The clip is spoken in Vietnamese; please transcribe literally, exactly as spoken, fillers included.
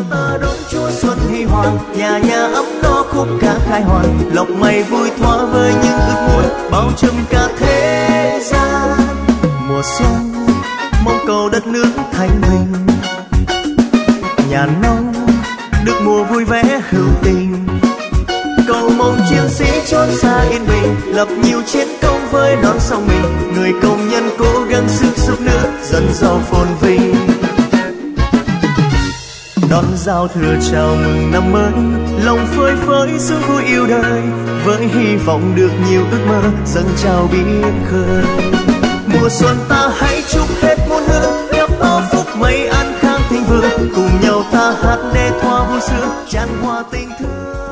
ta đón Chúa xuân huy hoàng, nhà nhà ấm no khúc ca khai hoàn, lộc mày vui thoa với những ước muốn bao trùm cả thế gian. Mùa xuân mong cầu đất nước thanh bình, nhà nông được mùa vui vẻ hữu tình, cầu mong chiến sĩ chốn xa yên bình, lập nhiều chiến công với đón sông mình, người công nhân cố gắng sức giúp nước dần giàu phồn vinh. Đón giao thừa chào mừng năm mới, lòng phơi phới sướng vui yêu đời, với hy vọng được nhiều ước mơ dâng trao biết khơi. Mùa xuân ta hãy chúc hết muôn hương, gặp bao phúc may an khang thịnh vượng, cùng nhau ta hát để thoa vui sướng tràn hòa tình thương.